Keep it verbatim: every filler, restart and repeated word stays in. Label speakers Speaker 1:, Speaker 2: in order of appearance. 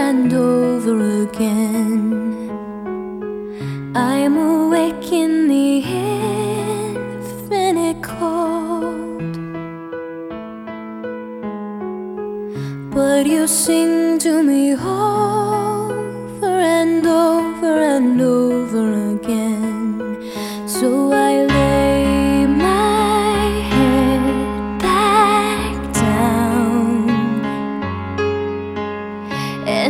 Speaker 1: and over again. I am awake in the infinite cold, but you sing to me. Oh,